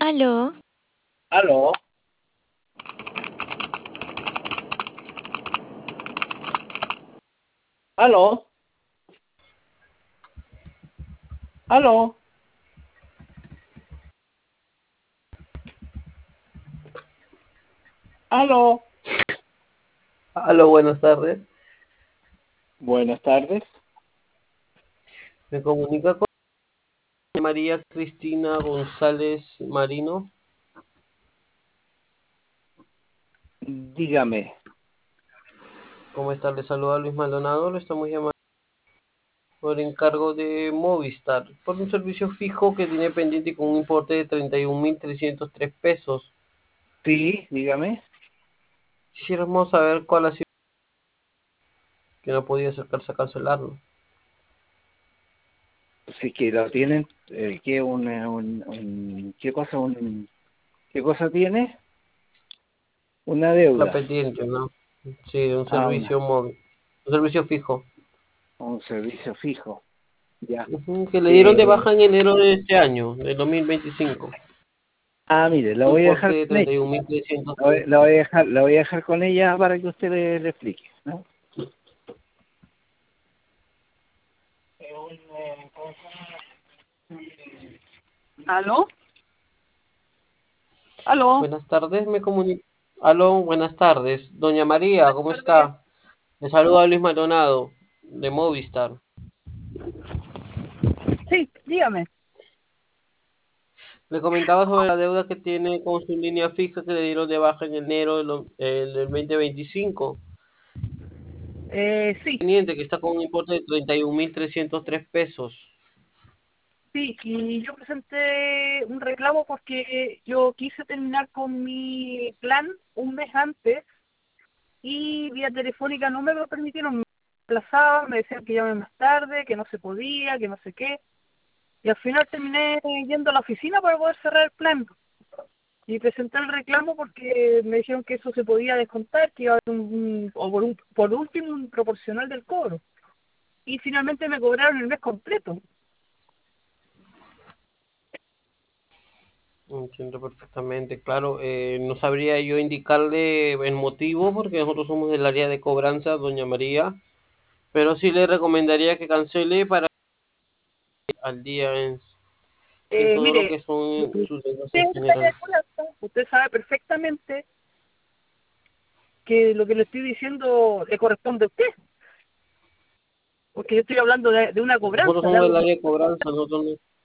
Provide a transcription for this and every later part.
Aló, Aló, aló, aló, aló. Aló, buenas tardes. Buenas tardes. Me comunica con María Cristina González Marino. Dígame. ¿Cómo está? Le saluda Luis Maldonado. Lo estamos llamando por encargo de Movistar, por un servicio fijo que tiene pendiente con un importe de 31.303 pesos. Sí, dígame. Quisiéramos saber cuál ha sido que no podía acercarse a cancelarlo. Si que lo tienen, ¿qué, qué cosa tiene? Una La deuda. pendiente, ¿no? Sí, de un Ah, servicio móvil. Un servicio fijo. un servicio fijo. Ya. Que le dieron de Eh, baja en enero de este año, del 2025. Mire, lo Un voy a importe dejar de con ella. 31.303. Lo voy a dejar con ella para que usted le explique, ¿no? ¿Aló? ¿Aló? Buenas tardes, me comunico. Aló, buenas tardes. Doña María, Buenas ¿cómo tardes. está? Le saluda Luis Maldonado, de Movistar. Sí, dígame. Le comentaba sobre la deuda que tiene con su línea fija que le dieron de baja en enero del 2025. Sí. Teniente, que está con un importe de 31.303 pesos. Sí, y yo presenté un reclamo porque yo quise terminar con mi plan un mes antes y vía telefónica no me lo permitieron, me aplazaban, me decían que llame más tarde, que no se podía, que no sé qué, y al final terminé yendo a la oficina para poder cerrar el plan y presenté el reclamo porque me dijeron que eso se podía descontar, que iba a haber o por último un proporcional del cobro, y finalmente me cobraron el mes completo. Entiendo perfectamente, claro. No sabría yo indicarle el motivo porque nosotros somos del área de cobranza, doña María, pero sí le recomendaría que cancele para al día en todo lo Mire, que son usted sus deudas es en del área general. de cobranza, usted sabe perfectamente que lo que le estoy diciendo le corresponde a usted, porque yo estoy hablando de una Nosotros cobranza, de somos algo del que... área de cobranza, nosotros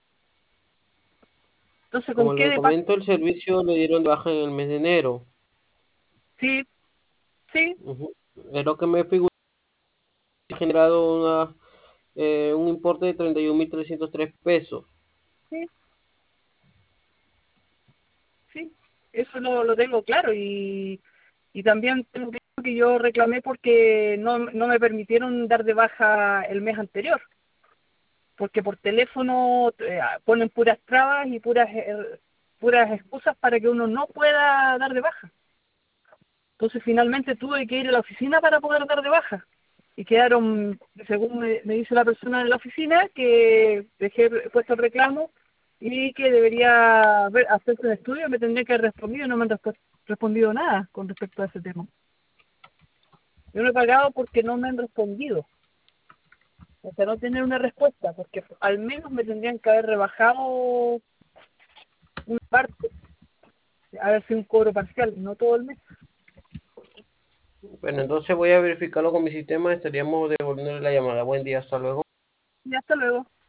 Entonces, ¿con como qué le de paso? comento, el servicio le dieron de baja en el mes de enero. Sí, sí, Ujú. Es lo que me figura ha generado un importe de 31.303 pesos. sí, sí, eso lo tengo claro y también tengo claro que yo reclamé porque no me permitieron dar de baja el mes anterior, porque por teléfono ponen puras trabas y puras excusas para que uno no pueda dar de baja. Entonces finalmente tuve que ir a la oficina para poder dar de baja. Y quedaron, según me dice la persona de la oficina, que dejé puesto el reclamo y que debería hacerse un estudio, me tendría que haber respondido, no me han respondido nada con respecto a ese tema. Yo no he pagado porque no me han respondido, o sea, no tener una respuesta, porque al menos me tendrían que haber rebajado una parte, haber sido un cobro parcial, no todo el mes. Bueno, entonces voy a verificarlo con mi sistema, estaríamos devolviéndole la llamada. Buen día, hasta luego. Y hasta luego.